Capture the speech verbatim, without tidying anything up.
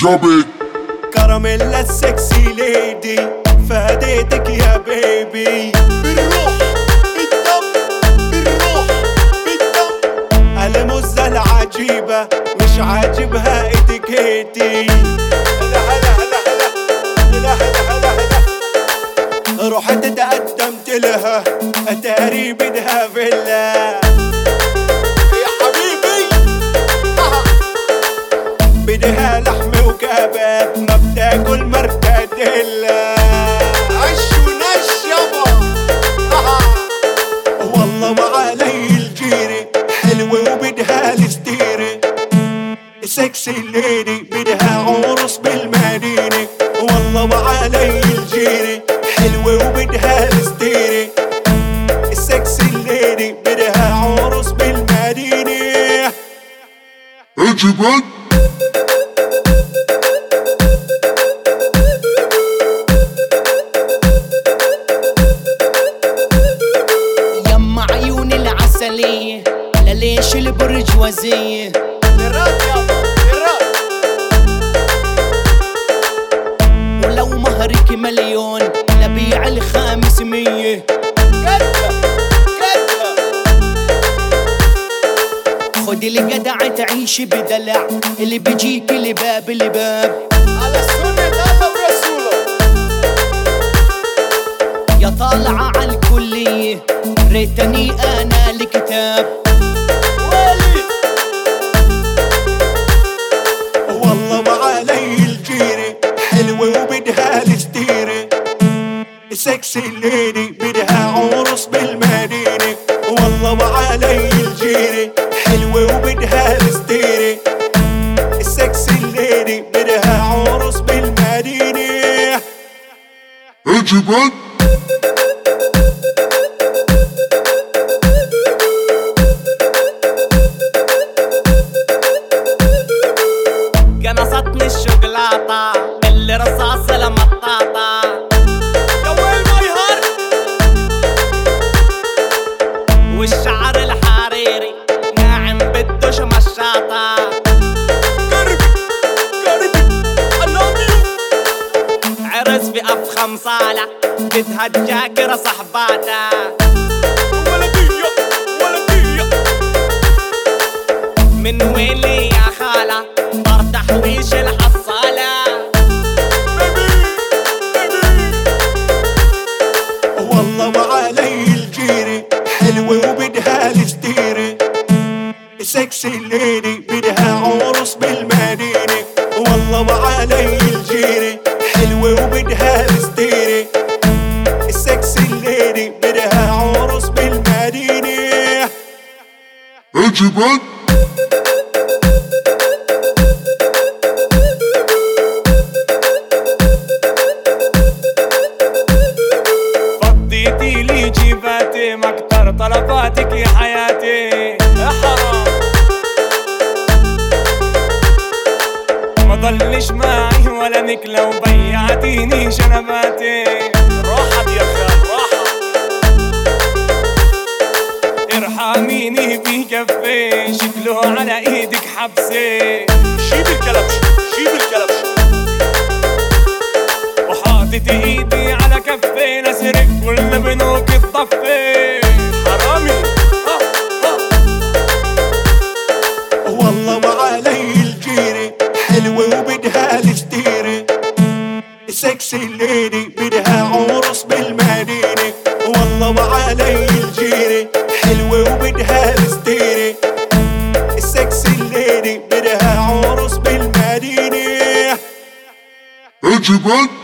جابت كراميلا السكسي ليدي فاديتك يا بيبي. بالروح بالدم بالروح بالدم المزة العجيبة مش عاجبها اتيكيتي. هلا هلا هلا هلا هلا هلا هلا رحت تقدمت لها اتاري بدها فيلا يا حبيبي. بدها لحمة وكباب ما بتاكل مرتديلا. عش ونش يابا والله وعلي الجيري حلوة وبدها الستيري. سكسي ليدي بدها عرس بالمدينة. والله وعلي الجيري حلوة وبدها الستيري. السكسي ليدي بدها عرس بالمدينة. عجبت يما عيون العسلية لليش البرجوازية. للرات يابا للرات. ولو مهرك مليون لبيع الخامس مية. كدها كدها خدي الجدع تعيشي بدلع اللي بيجيك لباب لباب. على سنة الله ورسوله. يا طالعة عالكلية ريتني انا الكتاب. ولي والله وعلي الجيري حلوة وبدها الستيري. سكسي ليدي بدها عرس بالمدينة. والله وعلي الجيري حلوة وبدها الستيري. السكسي ليدي بدها عرس بالمدينة. عجبت قنصتني الشوكولاتة بالرصاص المطاطة. يا ويل ما يهر والشعر الحريري ناعم بدوش مشاطة. قربي قربي I love you. عرس في أفخم صالة بدها الجاكرة صحباتها. ولدية ولدية من وين لي يا خالة طار تحويش الحصالة. بيبي بيبي والله وعلي الجيري حلوة وبدها الستيري. سكسي ليدي بدها عرس بالمدينة. والله وعلي الجيري حلوة وبدها الستيري. السكسي ليدي بدها عرس بالمدينة. عجبت فضيتي لي جيباتي ما اكتر طلباتك يا حياتي. يا حرام ما ضلش معي ولا نكلة وبيعتيني شنباتي. راحت يا خال راحت. ارحميني بكفي شكله على ايدك حبسي. شيب الكلبش شيب الكلبش وحاطط ايدي على كفي نسرق كل بنوك الضفي. حرامي ها ها. والله وعلي الجيري حلوة وبدها الستيري. سكسي ليدي بدها عرس بالمدينة. والله وعلي الجيري حلوة وبدها الستيري. السكسي ليدي بدها عرس بالمدينة. عجبت